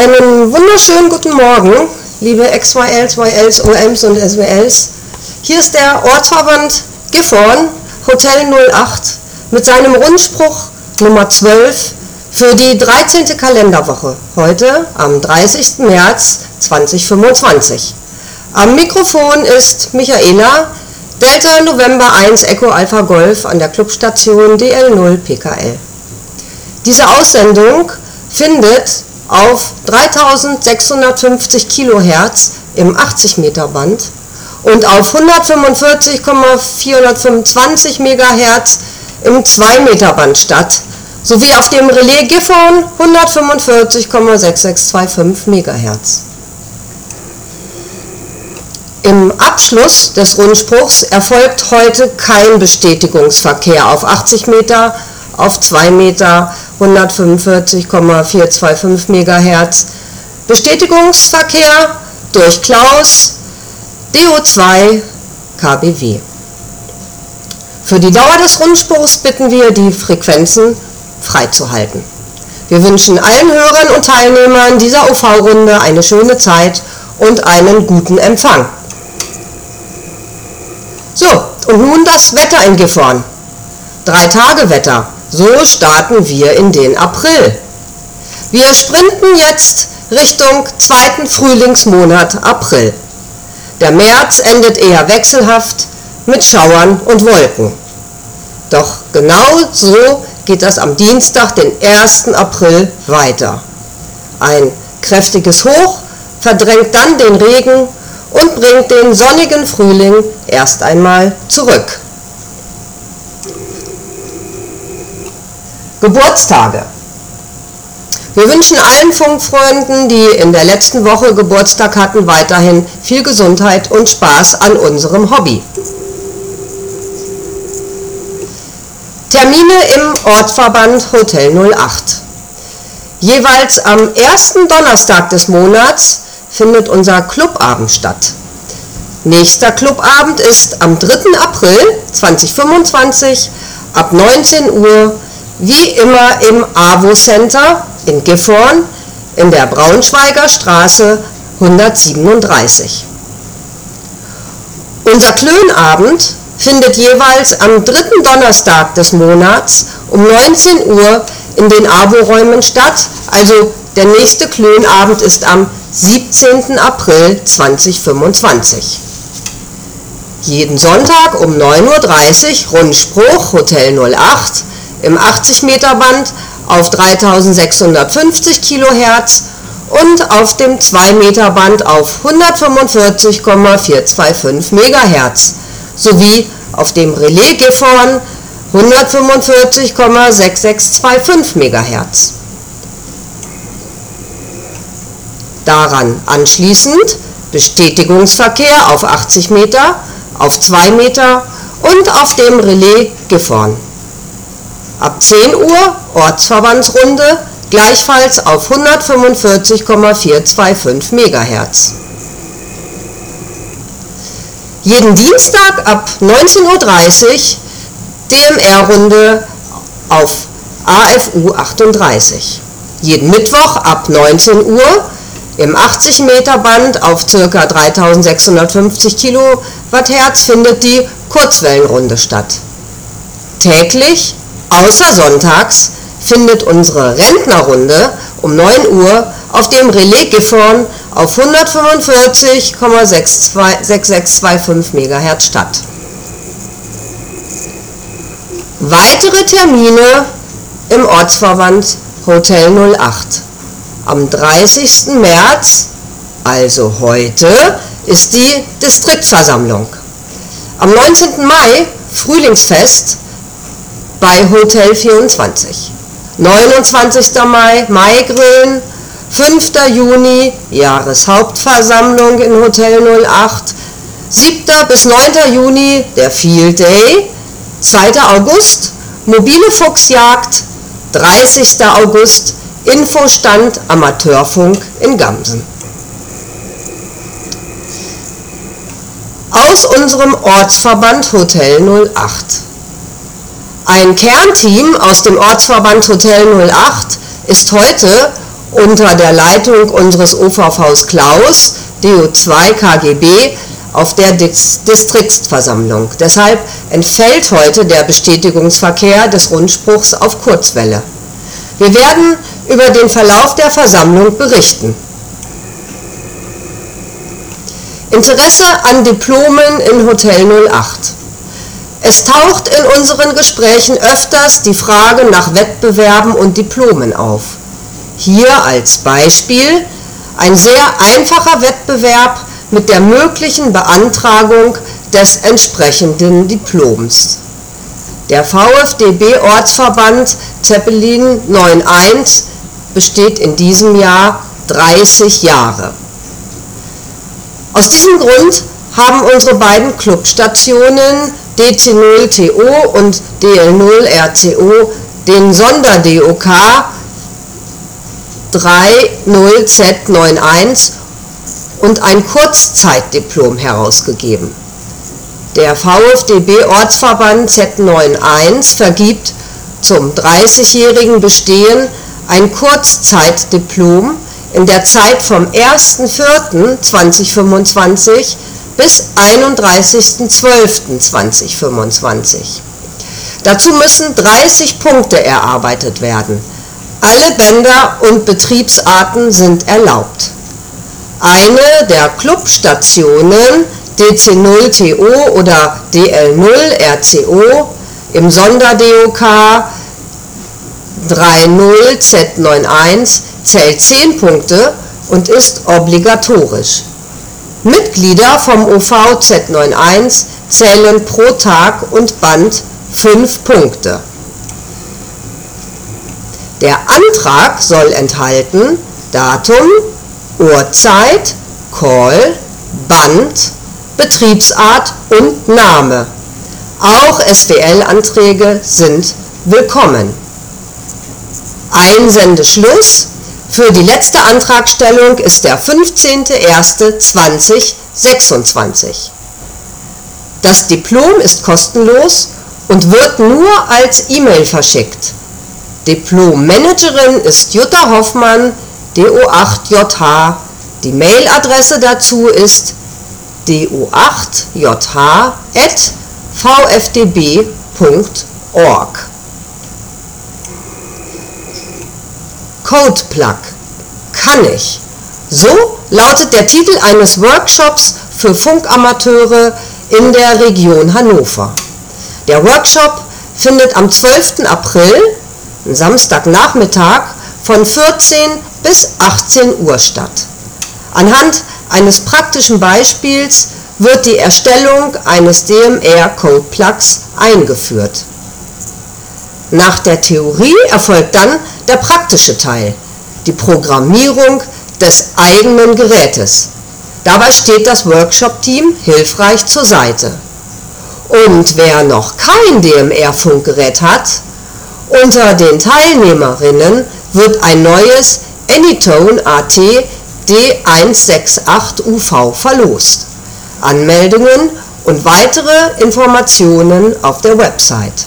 Einen wunderschönen guten Morgen, liebe XYLs, YLs, OMs und SWLs. Hier ist der Ortsverband Gifhorn, Hotel 08, mit seinem Rundspruch Nummer 12 für die 13. Kalenderwoche, heute am 30. März 2025. Am Mikrofon ist Michaela, Delta November 1 Echo Alpha Golf an der Clubstation DL0 PKL. Diese Aussendung findet auf 3650 kHz im 80 Meter Band und auf 145,425 MHz im 2 Meter Band statt, sowie auf dem Relais Gifhorn 145,6625 MHz. Im Abschluss des Rundspruchs erfolgt heute kein Bestätigungsverkehr auf 80 Meter, auf 2 Meter, 145,425 MHz, Bestätigungsverkehr durch Klaus, DO2, KBW. Für die Dauer des Rundspruchs bitten wir, die Frequenzen freizuhalten. Wir wünschen allen Hörern und Teilnehmern dieser OV-Runde eine schöne Zeit und einen guten Empfang. So, und nun das Wetter in Gifhorn. 3-Tage-Wetter. So starten wir in den April. Wir sprinten jetzt Richtung 2. Frühlingsmonat April. Der März endet eher wechselhaft mit Schauern und Wolken. Doch genau so geht das am Dienstag, den 1. April, weiter. Ein kräftiges Hoch verdrängt dann den Regen und bringt den sonnigen Frühling erst einmal zurück. Geburtstage. Wir wünschen allen Funkfreunden, die in der letzten Woche Geburtstag hatten, weiterhin viel Gesundheit und Spaß an unserem Hobby. Termine im Ortsverband Hotel 08. Jeweils am ersten Donnerstag des Monats findet unser Clubabend statt. Nächster Clubabend ist am 3. April 2025 ab 19 Uhr wie immer im AWO Center in Gifhorn in der Braunschweiger Straße 137. Unser Klönabend findet jeweils am 3. Donnerstag des Monats um 19 Uhr in den AWO-Räumen statt, also der nächste Klönabend ist am 17. April 2025. Jeden Sonntag um 9:30 Uhr Rundspruch Hotel 08 im 80 Meter Band auf 3650 kHz und auf dem 2 Meter Band auf 145,425 MHz sowie auf dem Relais Gifhorn 145,6625 MHz. Daran anschließend Bestätigungsverkehr auf 80 Meter, auf 2 Meter und auf dem Relais Gifhorn. Ab 10 Uhr Ortsverbandsrunde, gleichfalls auf 145,425 MHz. Jeden Dienstag ab 19:30 Uhr DMR-Runde auf AFU 38. Jeden Mittwoch ab 19 Uhr im 80 Meter Band auf ca. 3650 kHz findet die Kurzwellenrunde statt. Täglich, außer sonntags, findet unsere Rentnerrunde um 9 Uhr auf dem Relais Gifhorn auf 145,6625 MHz statt. Weitere Termine im Ortsverband Hotel 08. Am 30. März, also heute, ist die Distriktversammlung. Am 19. Mai Frühlingsfest bei Hotel 24. 29. Mai Maigrillen, 5. Juni Jahreshauptversammlung in Hotel 08, 7. bis 9. Juni der Field Day, 2. August mobile Fuchsjagd, 30. August Infostand Amateurfunk in Gamsen. Aus unserem Ortsverband Hotel 08. Ein Kernteam aus dem Ortsverband Hotel 08 ist heute unter der Leitung unseres OVVs Klaus, DO2 KGB, auf der Distriktsversammlung. Deshalb entfällt heute der Bestätigungsverkehr des Rundspruchs auf Kurzwelle. Wir werden über den Verlauf der Versammlung berichten. Interesse an Diplomen in Hotel 08. Es taucht in unseren Gesprächen öfters die Frage nach Wettbewerben und Diplomen auf. Hier als Beispiel ein sehr einfacher Wettbewerb mit der möglichen Beantragung des entsprechenden Diploms. Der VfDB-Ortsverband Zeppelin 9.1 besteht in diesem Jahr 30 Jahre. Aus diesem Grund haben unsere beiden Clubstationen DC0TO und DL0RCO den Sonder-DOK 30Z91 und ein Kurzzeitdiplom herausgegeben. Der VfDB-Ortsverband Z91 vergibt zum 30-jährigen Bestehen ein Kurzzeitdiplom in der Zeit vom 1.4.2025 bis 31.12.2025. Dazu müssen 30 Punkte erarbeitet werden. Alle Bänder und Betriebsarten sind erlaubt. Eine der Clubstationen DC0TO oder DL0RCO im Sonder-DOK 30Z91 zählt 10 Punkte und ist obligatorisch. Mitglieder vom OV Z91 zählen pro Tag und Band 5 Punkte. Der Antrag soll enthalten Datum, Uhrzeit, Call, Band, Betriebsart und Name. Auch SWL-Anträge sind willkommen. Einsendeschluss für die letzte Antragstellung ist der 15.01.2026. Das Diplom ist kostenlos und wird nur als E-Mail verschickt. Diplommanagerin ist Jutta Hoffmann, DO8JH. Die Mailadresse dazu ist do8jh@vfdb.org. Codeplug. Kann ich? So lautet der Titel eines Workshops für Funkamateure in der Region Hannover. Der Workshop findet am 12. April, Samstagnachmittag, von 14 bis 18 Uhr statt. Anhand eines praktischen Beispiels wird die Erstellung eines DMR-Codeplugs eingeführt. Nach der Theorie erfolgt dann der praktische Teil, die Programmierung des eigenen Gerätes. Dabei steht das Workshop-Team hilfreich zur Seite. Und wer noch kein DMR-Funkgerät hat, unter den Teilnehmerinnen wird ein neues Anytone AT D168 UV verlost. Anmeldungen und weitere Informationen auf der Website.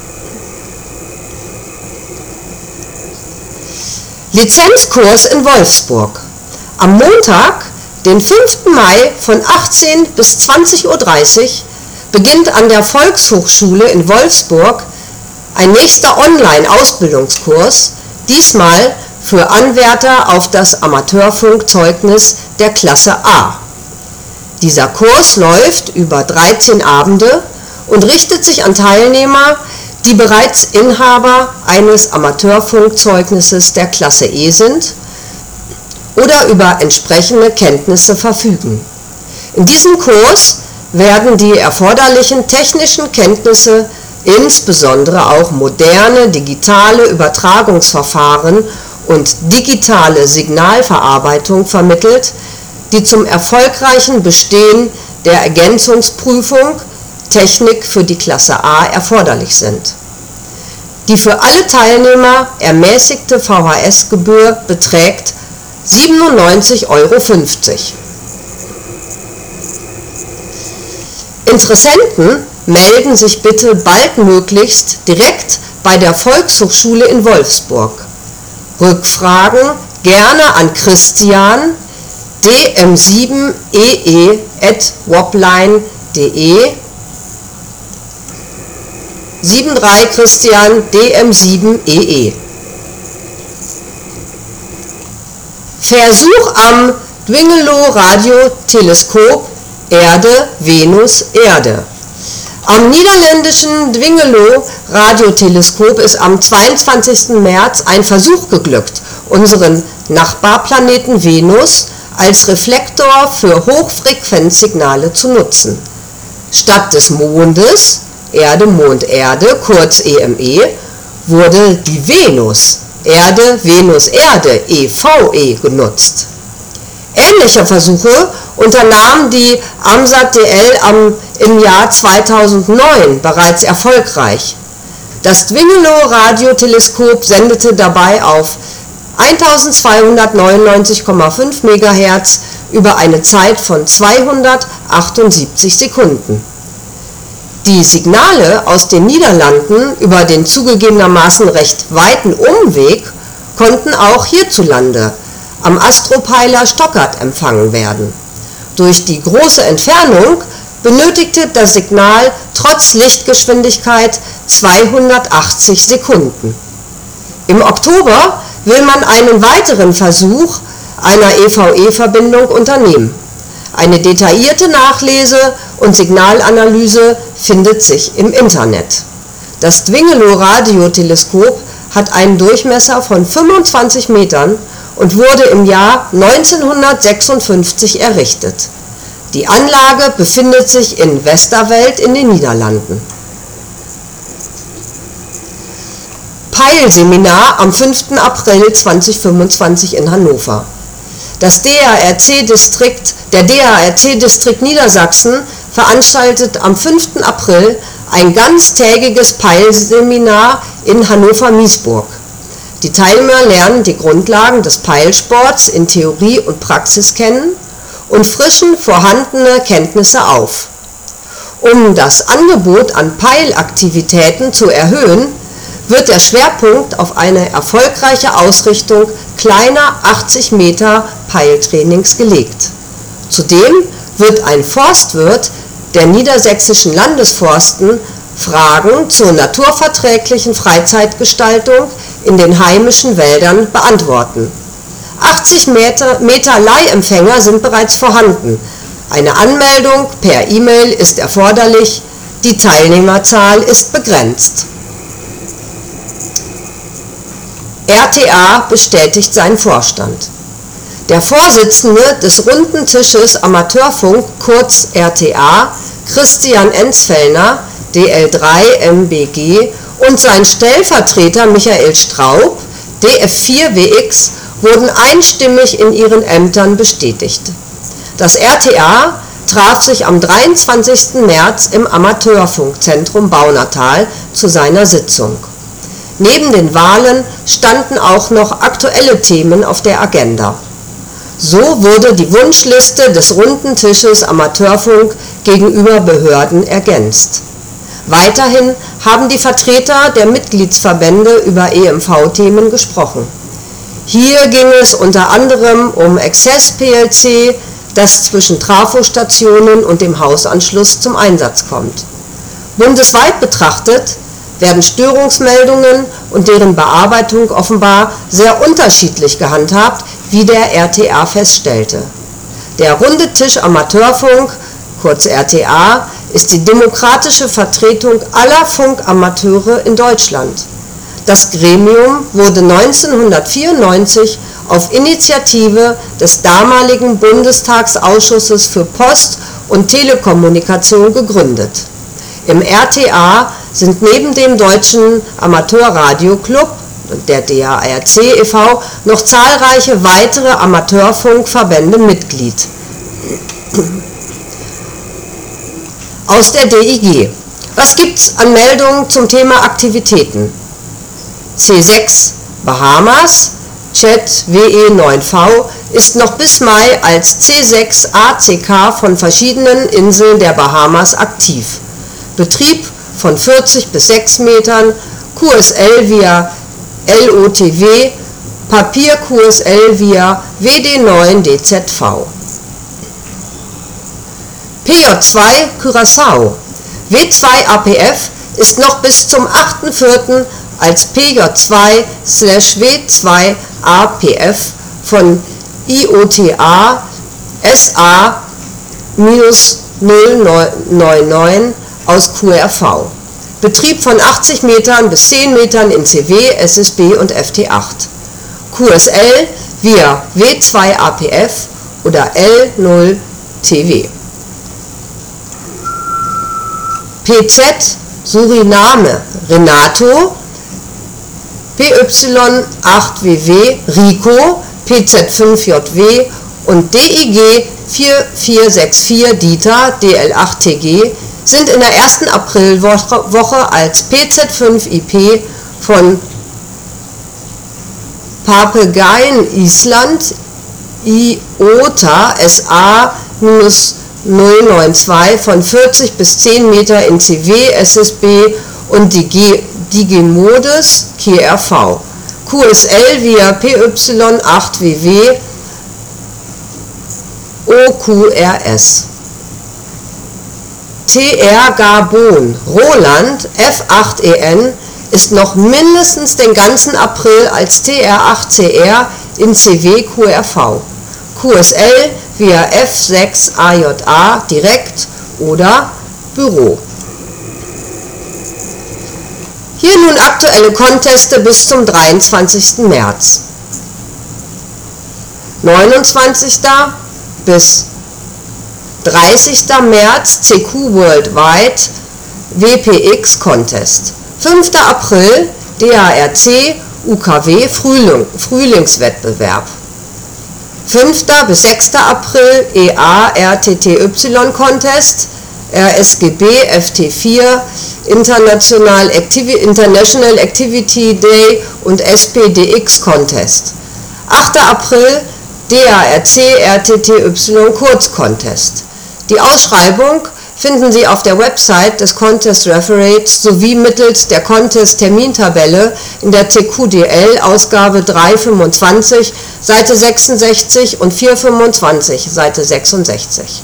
Lizenzkurs in Wolfsburg. Am Montag, den 5. Mai von 18 bis 20.30 Uhr beginnt an der Volkshochschule in Wolfsburg ein nächster Online-Ausbildungskurs, diesmal für Anwärter auf das Amateurfunkzeugnis der Klasse A. Dieser Kurs läuft über 13 Abende und richtet sich an Teilnehmer, die bereits Inhaber eines Amateurfunkzeugnisses der Klasse E sind oder über entsprechende Kenntnisse verfügen. In diesem Kurs werden die erforderlichen technischen Kenntnisse, insbesondere auch moderne digitale Übertragungsverfahren und digitale Signalverarbeitung vermittelt, die zum erfolgreichen Bestehen der Ergänzungsprüfung Technik für die Klasse A erforderlich sind. Die für alle Teilnehmer ermäßigte VHS-Gebühr beträgt 97,50 Euro. Interessenten melden sich bitte baldmöglichst direkt bei der Volkshochschule in Wolfsburg. Rückfragen gerne an Christian dm7ee@wobline.de 73 Christian dm7ee. Versuch am Dwingelow-Radioteleskop Erde-Venus-Erde. Am niederländischen Dwingelow-Radioteleskop ist am 22. März ein Versuch geglückt, unseren Nachbarplaneten Venus als Reflektor für Hochfrequenzsignale zu nutzen. Statt des Mondes, Erde, Mond, Erde, kurz EME, wurde die Venus, Erde, Venus, Erde, EVE genutzt. Ähnliche Versuche unternahm die AMSAT-DL im Jahr 2009 bereits erfolgreich. Das Dwingelow-Radioteleskop sendete dabei auf 1299,5 MHz über eine Zeit von 278 Sekunden. Die Signale aus den Niederlanden über den zugegebenermaßen recht weiten Umweg konnten auch hierzulande am Astropeiler Stockard empfangen werden. Durch die große Entfernung benötigte das Signal trotz Lichtgeschwindigkeit 280 Sekunden. Im Oktober will man einen weiteren Versuch einer EVE-Verbindung unternehmen. Eine detaillierte Nachlese und Signalanalyse findet sich im Internet. Das Dwingelow-Radioteleskop hat einen Durchmesser von 25 Metern und wurde im Jahr 1956 errichtet. Die Anlage befindet sich in Westerwelt in den Niederlanden. Peil-Seminar am 5. April 2025 in Hannover. Der DARC-Distrikt Niedersachsen veranstaltet am 5. April ein ganztägiges Peilseminar in Hannover-Miesburg. Die Teilnehmer lernen die Grundlagen des Peilsports in Theorie und Praxis kennen und frischen vorhandene Kenntnisse auf. Um das Angebot an Peilaktivitäten zu erhöhen, wird der Schwerpunkt auf eine erfolgreiche Ausrichtung kleiner 80 Meter Peiltrainings gelegt. Zudem wird ein Forstwirt der Niedersächsischen Landesforsten Fragen zur naturverträglichen Freizeitgestaltung in den heimischen Wäldern beantworten. 80 Meter Leihempfänger sind bereits vorhanden. Eine Anmeldung per E-Mail ist erforderlich. Die Teilnehmerzahl ist begrenzt. RTA bestätigt seinen Vorstand. Der Vorsitzende des Runden Tisches Amateurfunk, kurz RTA, Christian Enzfellner, DL3 MBG, und sein Stellvertreter Michael Straub, DF4WX, wurden einstimmig in ihren Ämtern bestätigt. Das RTA traf sich am 23. März im Amateurfunkzentrum Baunatal zu seiner Sitzung. Neben den Wahlen standen auch noch aktuelle Themen auf der Agenda. So wurde die Wunschliste des Runden Tisches Amateurfunk gegenüber Behörden ergänzt. Weiterhin haben die Vertreter der Mitgliedsverbände über EMV-Themen gesprochen. Hier ging es unter anderem um Access PLC, das zwischen Trafostationen und dem Hausanschluss zum Einsatz kommt. Bundesweit betrachtet werden Störungsmeldungen und deren Bearbeitung offenbar sehr unterschiedlich gehandhabt, wie der RTA feststellte. Der Runde Tisch Amateurfunk, kurz RTA, ist die demokratische Vertretung aller Funkamateure in Deutschland. Das Gremium wurde 1994 auf Initiative des damaligen Bundestagsausschusses für Post- und Telekommunikation gegründet. Im RTA sind neben dem Deutschen Amateurradio-Club, der DARC e.V., noch zahlreiche weitere Amateurfunkverbände Mitglied. Aus der DIG. Was gibt's an Meldungen zum Thema Aktivitäten? C6 Bahamas, Chat WE9V ist noch bis Mai als C6 ACK von verschiedenen Inseln der Bahamas aktiv. Betrieb von 40 bis 6 Metern, QSL via LOTW Papier QSL via WD9DZV. PJ2 Curaçao. W2 APF ist noch bis zum 8.4. als PJ2/W2 APF von IOTA SA-099 aus QRV. Betrieb von 80 Metern bis 10 Metern in CW, SSB und FT8. QSL via W2 APF oder L0TW. PZ Suriname Renato, PY8WW Rico, PZ5JW und DIG 4464 Dieter DL8TG sind in der ersten Aprilwoche als PZ5IP von Papegaien Island IOTA SA-092 von 40 bis 10 Meter in CW, SSB und Digimodes QRV. QSL via PY8WW OQRS. TR Gabon Roland F8EN ist noch mindestens den ganzen April als TR8CR in CW QRV. QSL via F6AJA direkt oder Büro. Hier nun aktuelle Conteste bis zum 23. März. 29. bis 30. März CQ Worldwide WPX Contest. 5. April DARC UKW Frühlingswettbewerb. 5. bis 6. April EA-RTTY Contest, RSGB FT4 International Activity Day und SPDX Contest. 8. April DARC-RTTY Kurz Contest. Die Ausschreibung finden Sie auf der Website des Contest Referates sowie mittels der Contest-Termintabelle in der TQDL Ausgabe 325, Seite 66 und 425, Seite 66.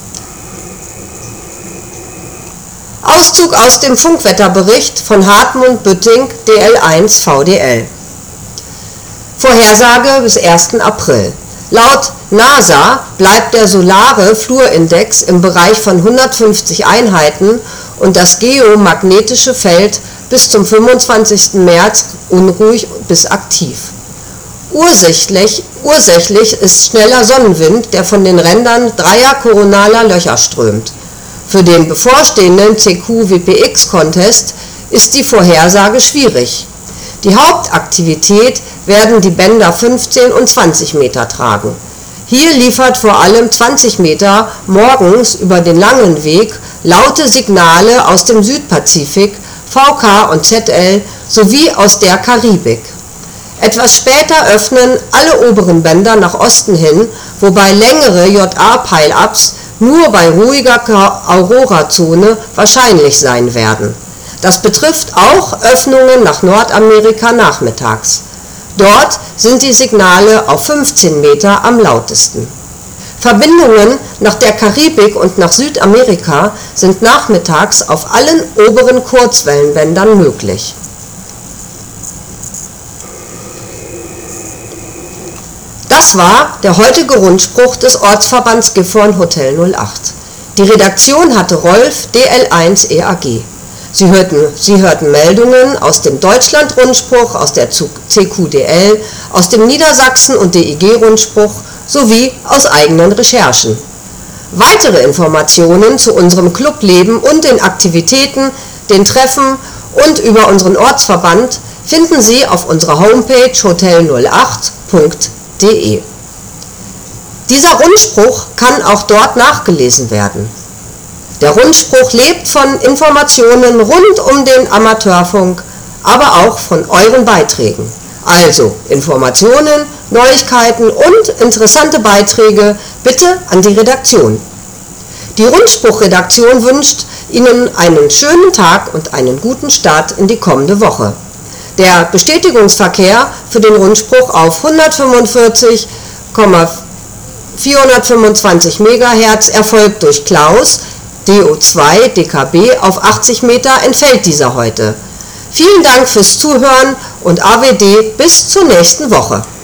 Auszug aus dem Funkwetterbericht von Hartmut Bütting DL1 VDL. Vorhersage bis 1. April. Laut NASA bleibt der solare Fluorindex im Bereich von 150 Einheiten und das geomagnetische Feld bis zum 25. März unruhig bis aktiv. Ursächlich ist schneller Sonnenwind, der von den Rändern dreier koronaler Löcher strömt. Für den bevorstehenden CQ-WPX-Contest ist die Vorhersage schwierig. Die Hauptaktivität werden die Bänder 15 und 20 Meter tragen. Hier liefert vor allem 20 Meter morgens über den langen Weg laute Signale aus dem Südpazifik, VK und ZL sowie aus der Karibik. Etwas später öffnen alle oberen Bänder nach Osten hin, wobei längere JA-Pile-Ups nur bei ruhiger Aurora-Zone wahrscheinlich sein werden. Das betrifft auch Öffnungen nach Nordamerika nachmittags. Dort sind die Signale auf 15 Meter am lautesten. Verbindungen nach der Karibik und nach Südamerika sind nachmittags auf allen oberen Kurzwellenbändern möglich. Das war der heutige Rundspruch des Ortsverbands Gifhorn Hotel 08. Die Redaktion hatte Rolf DL1 EAG. Sie hörten Meldungen aus dem Deutschland-Rundspruch, aus der CQDL, aus dem Niedersachsen- und DIG-Rundspruch sowie aus eigenen Recherchen. Weitere Informationen zu unserem Clubleben und den Aktivitäten, den Treffen und über unseren Ortsverband finden Sie auf unserer Homepage hotel08.de. Dieser Rundspruch kann auch dort nachgelesen werden. Der Rundspruch lebt von Informationen rund um den Amateurfunk, aber auch von euren Beiträgen. Also Informationen, Neuigkeiten und interessante Beiträge bitte an die Redaktion. Die Rundspruchredaktion wünscht Ihnen einen schönen Tag und einen guten Start in die kommende Woche. Der Bestätigungsverkehr für den Rundspruch auf 145,425 MHz erfolgt durch Klaus, DO2 DKB, auf 80 Meter entfällt dieser heute. Vielen Dank fürs Zuhören und AWD bis zur nächsten Woche.